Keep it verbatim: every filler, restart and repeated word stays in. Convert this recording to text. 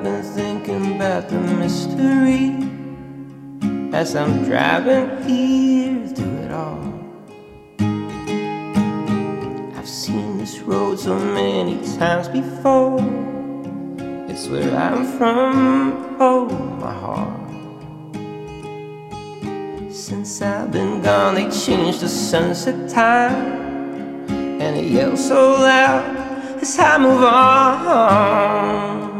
I've been thinking about the mystery as I'm driving here through it all. I've seen this road so many times before. It's where I'm from, oh my heart. Since I've been gone, they changed the sunset time, and it yells so loud as I move on.